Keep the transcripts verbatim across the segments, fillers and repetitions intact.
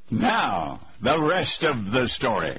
Now, the rest of the story.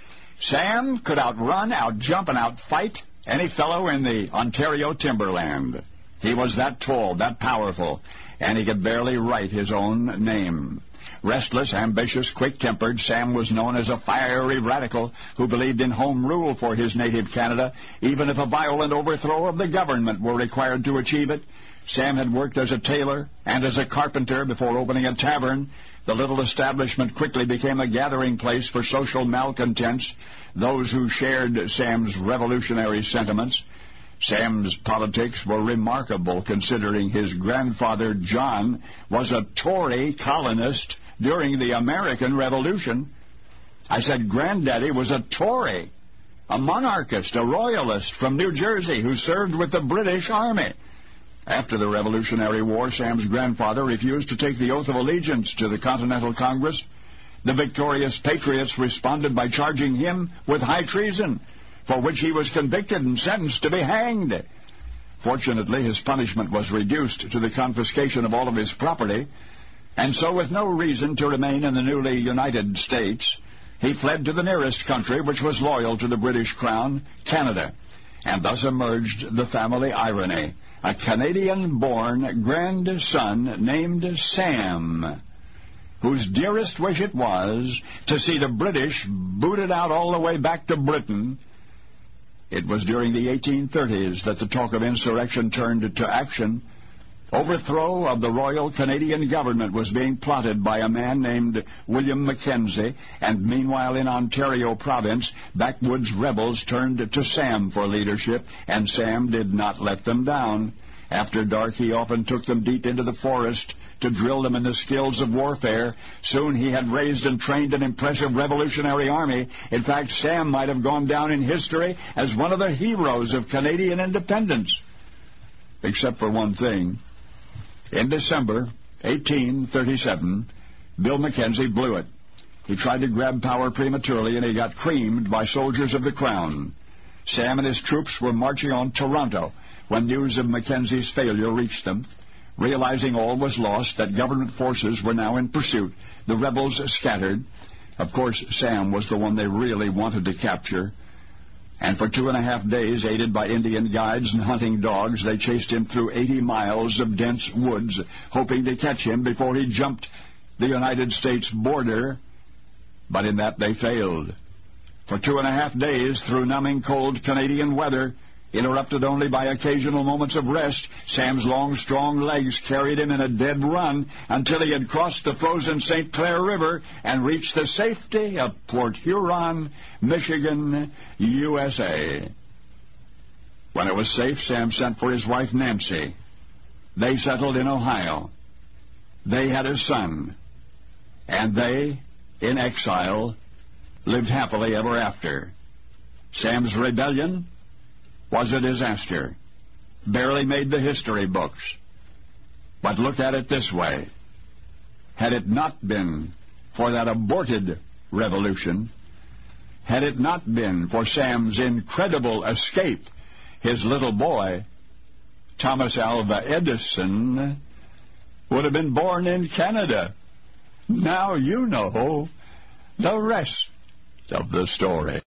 Sam could outrun, outjump, and outfight any fellow in the Ontario timberland. He was that tall, that powerful, and he could barely write his own name. Restless, ambitious, quick-tempered, Sam was known as a fiery radical who believed in home rule for his native Canada, even if a violent overthrow of the government were required to achieve it. Sam had worked as a tailor and as a carpenter before opening a tavern. The little establishment quickly became a gathering place for social malcontents, those who shared Sam's revolutionary sentiments. Sam's politics were remarkable, considering his grandfather, John, was a Tory colonist during the American Revolution. I said Granddaddy was a Tory, a monarchist, a royalist from New Jersey who served with the British Army. After the Revolutionary War, Sam's grandfather refused to take the oath of allegiance to the Continental Congress. The victorious patriots responded by charging him with high treason, for which he was convicted and sentenced to be hanged. Fortunately, his punishment was reduced to the confiscation of all of his property, and so with no reason to remain in the newly United States, he fled to the nearest country which was loyal to the British Crown, Canada, and thus emerged the family irony, a Canadian-born grandson named Sam, whose dearest wish it was to see the British booted out all the way back to Britain. It was during the eighteen thirties that the talk of insurrection turned to action. Overthrow of the Royal Canadian government was being plotted by a man named William Mackenzie, and meanwhile in Ontario province, backwoods rebels turned to Sam for leadership, and Sam did not let them down. After dark, he often took them deep into the forest to drill them in the skills of warfare. Soon he had raised and trained an impressive revolutionary army. In fact, Sam might have gone down in history as one of the heroes of Canadian independence. Except for one thing. In December eighteen thirty-seven, Bill Mackenzie blew it. He tried to grab power prematurely, and he got creamed by soldiers of the Crown. Sam and his troops were marching on Toronto when news of Mackenzie's failure reached them. Realizing all was lost, that government forces were now in pursuit, the rebels scattered. Of course, Sam was the one they really wanted to capture. And for two and a half days, aided by Indian guides and hunting dogs, they chased him through eighty miles of dense woods, hoping to catch him before he jumped the United States border. But in that they failed. For two and a half days, through numbing cold Canadian weather, interrupted only by occasional moments of rest, Sam's long, strong legs carried him in a dead run until he had crossed the frozen Saint Clair River and reached the safety of Port Huron, Michigan, U S A. When it was safe, Sam sent for his wife, Nancy. They settled in Ohio. They had a son, and they, in exile, lived happily ever after. Sam's rebellion was a disaster. Barely made the history books. But look at it this way. Had it not been for that aborted revolution, had it not been for Sam's incredible escape, his little boy, Thomas Alva Edison, would have been born in Canada. Now you know the rest of the story.